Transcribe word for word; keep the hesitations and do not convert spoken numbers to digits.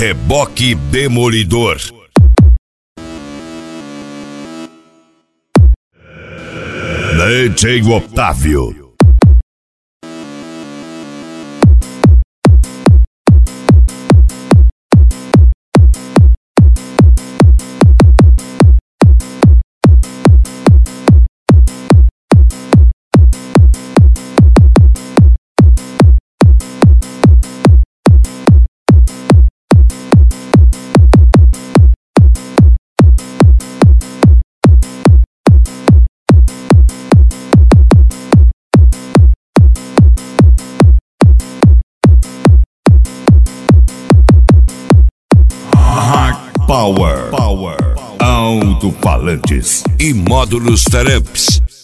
Reboque Demolidor. D J Otávio. Power, Power, alto-falantes e módulos Taramps.